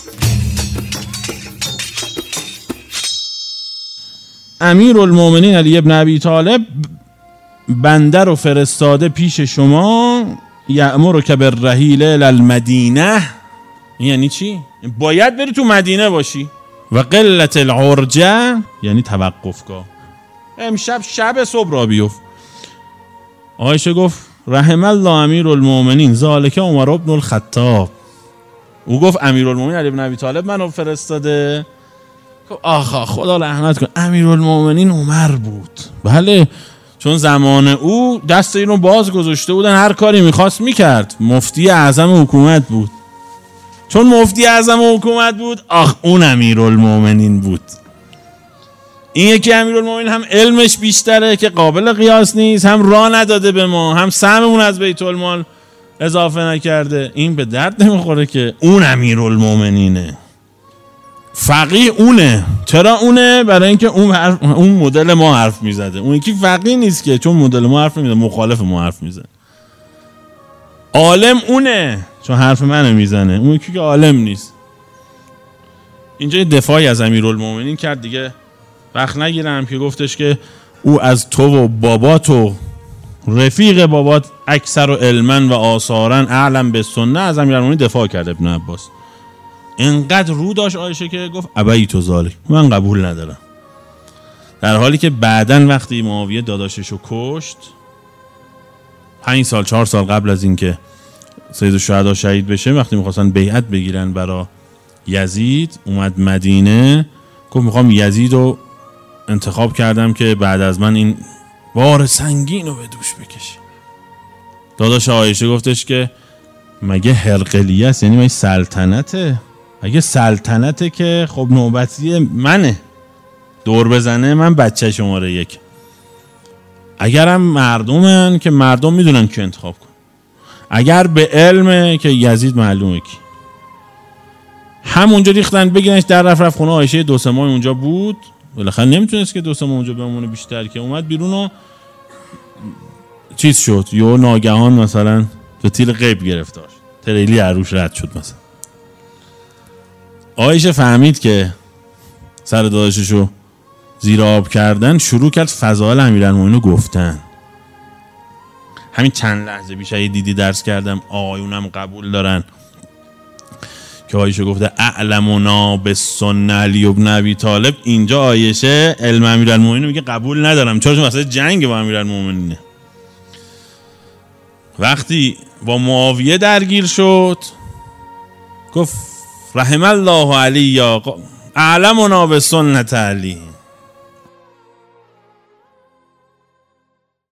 امیرالمومنین علی ابن ابی طالب بنده رو فرستاده پیش شما، یأمرک بالرحیل الی المدینه. یعنی چی؟ باید بری تو مدینه باشی. و قلت العرجه یعنی توقفگاه. امشب شب صبح را بیفت. عایشه گفت رحم الله امیرالمومنین ذالک عمر بن الخطاب. او گفت امیرالمومنین علی بن ابی طالب منو فرستاده. آخا خدا رحمت کن، امیرالمومنین عمر بود. بله، چون زمان او دست اینو باز گذاشته بودن، هر کاری میخواست میکرد. مفتی اعظم حکومت بود. چون مفتی اعظم حکومت بود، اون امیرالمومنین بود. این یکی امیرالمومنین هم علمش بیشتره که قابل قیاس نیست، هم راه نداده به ما، هم سهممون از بیت المال اضافه نکرده. این به درد نمیخوره که اون امیرالمومنینه. فقیه اونه. چرا اونه؟ برای اینکه اون مدل ما حرف میزده. اون یکی فقیه نیست که، چون مدل ما حرف میزده، مخالف ما حرف میزنه. عالم اونه، چون حرف منو میزنه. اون یکی که عالم نیست. اینجا یه دفاعی از امیرالمومنین کرد دیگه، وقت نگیرم، که گفتش که او از تو و بابات و رفیق بابات اکثر و علمن و آثارن اعلم به سنه. از امیرالمومنین دفاع کرد ابن عباس. انقدر رو داشت عایشه که گفت ابیت ذالک، من قبول ندارم. در حالی که بعدن وقتی معاویه داداششو کشت، 5 سال 4 سال قبل از اینکه سید الشهدا شهید بشه، وقتی میخواستن بیعت بگیرن برای یزید، اومد مدینه گفت میخوام یزید رو انتخاب کردم که بعد از من این بار سنگین رو به دوش بکشه. داداش عایشه گفتش که مگه هرقلیه است؟ یعنی مگه سلطنته؟ اگه سلطنته که خب نوبتی منه، دور بزنه من بچه شماره 1. اگرم مردمن که مردم میدونن که انتخاب کن. اگر به علمه که یزید معلومه کی. همونجا ریختن بگیرنش در رفت خونه عایشه 2-3 ماه اونجا بود. بالاخره نمیتونست که 2-3 ماه اونجا بمونه بیشتر، که اومد بیرون و چیز شد، یا ناگهان مثلا فتیل غیب گرفتار، تریلی عروش رد شد مثلا. عایشه فهمید که سر داداششو زیر آب کردن، شروع کرد فضائل امیرالمومنین رو گفتن. همین چند لحظه پیش دیدی درس کردم آقایونم قبول دارن که عایشه گفته اعلمنا بالسنه علی بن ابی طالب. اینجا عایشه علم امیرالمومنین میگه قبول ندارم، چون واسه جنگ با امیرالمومنینه. وقتی با معاویه درگیر شد گفت رحم الله علی یا اعلمنا بالسنه علی.